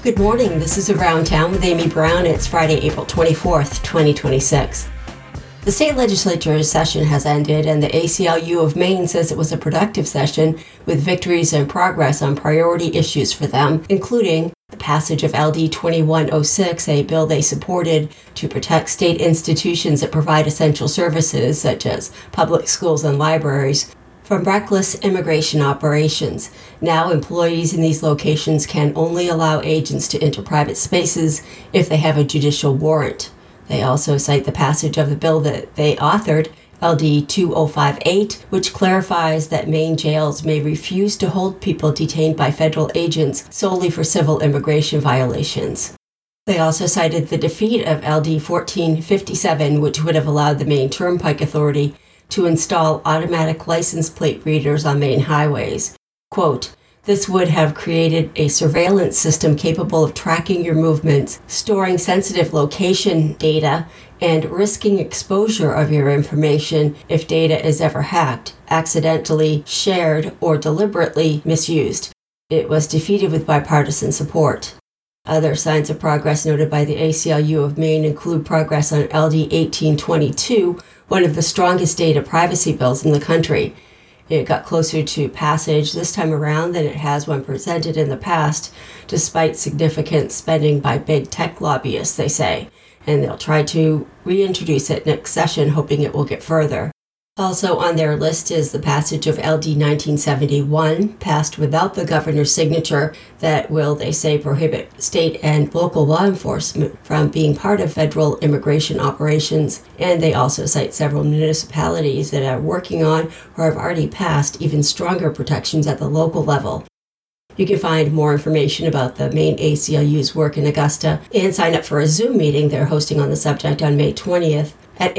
Good morning. This is Around Town with Amy Brown. It's Friday, April 24th, 2026. The state legislature's session has ended, and the ACLU of Maine says it was a productive session with victories and progress on priority issues for them, including the passage of LD 2106, a bill they supported to protect state institutions that provide essential services, such as public schools and libraries, from reckless immigration operations. Now, employees in these locations can only allow agents to enter private spaces if they have a judicial warrant. They also cite the passage of the bill that they authored, LD 2058, which clarifies that Maine jails may refuse to hold people detained by federal agents solely for civil immigration violations. They also cited the defeat of LD 1457, which would have allowed the Maine Turnpike Authority to install automatic license plate readers on Maine highways. Quote, "This would have created a surveillance system capable of tracking your movements, storing sensitive location data, and risking exposure of your information if data is ever hacked, accidentally shared, or deliberately misused." It was defeated with bipartisan support. Other signs of progress noted by the ACLU of Maine include progress on LD 1822, one of the strongest data privacy bills in the country. It got closer to passage this time around than it has when presented in the past, despite significant spending by big tech lobbyists, they say, and they'll try to reintroduce it next session, hoping it will get further. Also on their list is the passage of LD 1971, passed without the governor's signature, that will, they say, prohibit state and local law enforcement from being part of federal immigration operations. And they also cite several municipalities that are working on or have already passed even stronger protections at the local level. You can find more information about the Maine ACLU's work in Augusta and sign up for a Zoom meeting they're hosting on the subject on May 20th at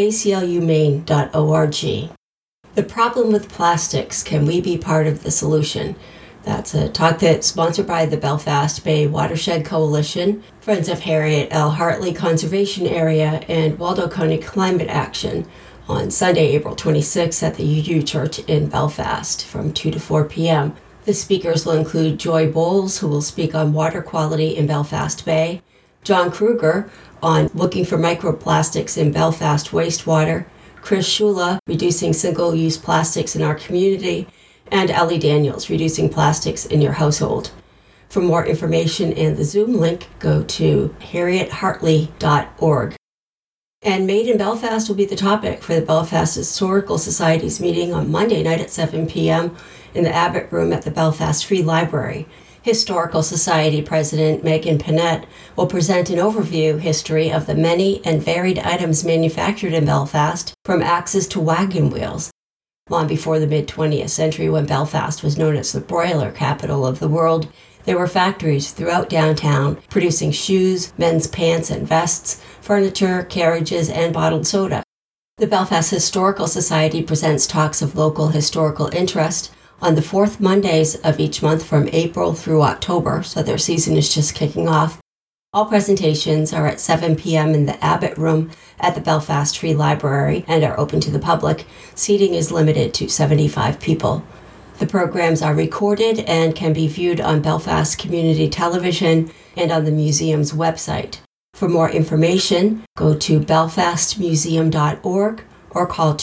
aclumaine.org. The problem with plastics, can we be part of the solution? That's a talk that's sponsored by the Belfast Bay Watershed Coalition, Friends of Harriet L. Hartley Conservation Area, and Waldo County Climate Action on Sunday, April 26th at the UU Church in Belfast from 2 to 4 p.m. The speakers will include Joy Bowles, who will speak on water quality in Belfast Bay, John Kruger on looking for microplastics in Belfast wastewater, Chris Shula, reducing single-use plastics in our community, and Ellie Daniels, reducing plastics in your household. For more information and the Zoom link, go to harriethartley.org. And Made in Belfast will be the topic for the Belfast Historical Society's meeting on Monday night at 7 p.m. in the Abbott Room at the Belfast Free Library. Historical Society President Megan Panett will present an overview history of the many and varied items manufactured in Belfast, from axes to wagon wheels. Long before the mid-20th century, when Belfast was known as the broiler capital of the world, there were factories throughout downtown producing shoes, men's pants and vests, furniture, carriages, and bottled soda. The Belfast Historical Society presents talks of local historical interest on the fourth Mondays of each month from April through October, so their season is just kicking off. All presentations are at 7 p.m. in the Abbott Room at the Belfast Free Library and are open to the public. Seating is limited to 75 people. The programs are recorded and can be viewed on Belfast Community Television and on the museum's website. For more information, go to belfastmuseum.org or call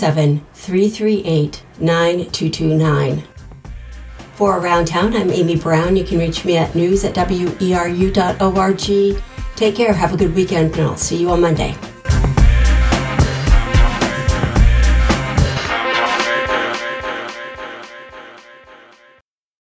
207-338-9229. For Around Town, I'm Amy Brown. You can reach me at news@weru.org. Take care, have a good weekend, and I'll see you on Monday.